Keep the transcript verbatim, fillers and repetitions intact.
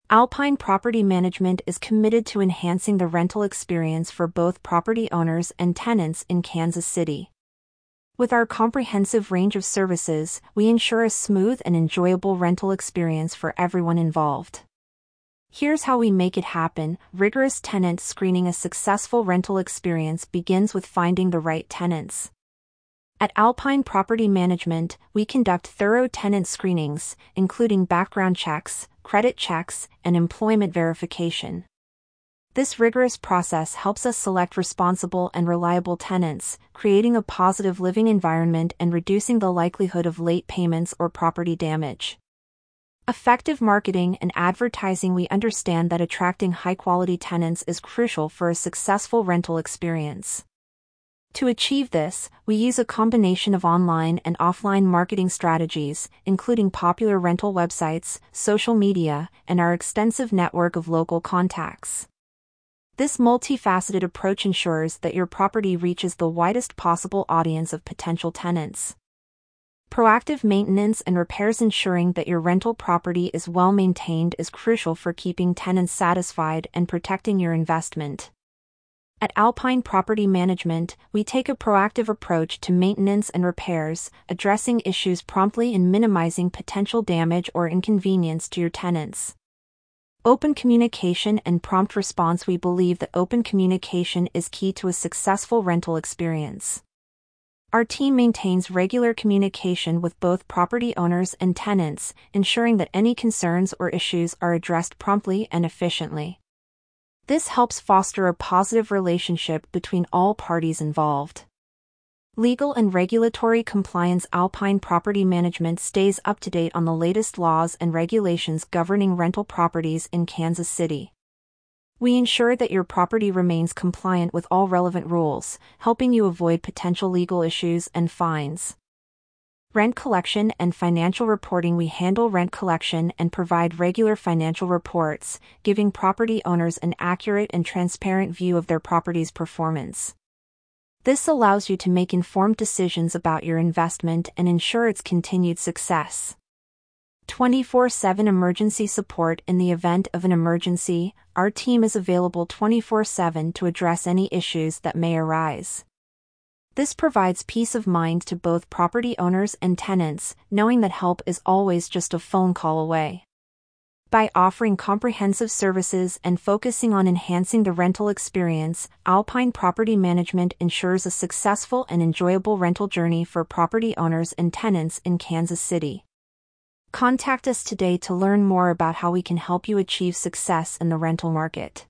Alpine Property Management is committed to enhancing the rental experience for both property owners and tenants in Kansas City. With our comprehensive range of services, we ensure a smooth and enjoyable rental experience for everyone involved. Here's how we make it happen. Rigorous tenant screening. A successful rental experience begins with finding the right tenants. At Alpine Property Management, we conduct thorough tenant screenings, including background checks, credit checks, and employment verification. This rigorous process helps us select responsible and reliable tenants, creating a positive living environment and reducing the likelihood of late payments or property damage. Effective marketing and advertising. We understand that attracting high-quality tenants is crucial for a successful rental experience. To achieve this, we use a combination of online and offline marketing strategies, including popular rental websites, social media, and our extensive network of local contacts. This multifaceted approach ensures that your property reaches the widest possible audience of potential tenants. Proactive maintenance and repairs. Ensuring that your rental property is well maintained is crucial for keeping tenants satisfied and protecting your investment. At Alpine Property Management, we take a proactive approach to maintenance and repairs, addressing issues promptly and minimizing potential damage or inconvenience to your tenants. Open communication and prompt response. We believe that open communication is key to a successful rental experience. Our team maintains regular communication with both property owners and tenants, ensuring that any concerns or issues are addressed promptly and efficiently. This helps foster a positive relationship between all parties involved. Legal and regulatory compliance. Alpine Property Management stays up to date on the latest laws and regulations governing rental properties in Kansas City. We ensure that your property remains compliant with all relevant rules, helping you avoid potential legal issues and fines. Rent collection and financial reporting. We handle rent collection and provide regular financial reports, giving property owners an accurate and transparent view of their property's performance. This allows you to make informed decisions about your investment and ensure its continued success. twenty-four seven emergency support. In the event of an emergency, our team is available twenty-four seven to address any issues that may arise. This provides peace of mind to both property owners and tenants, knowing that help is always just a phone call away. By offering comprehensive services and focusing on enhancing the rental experience, Alpine Property Management ensures a successful and enjoyable rental journey for property owners and tenants in Kansas City. Contact us today to learn more about how we can help you achieve success in the rental market.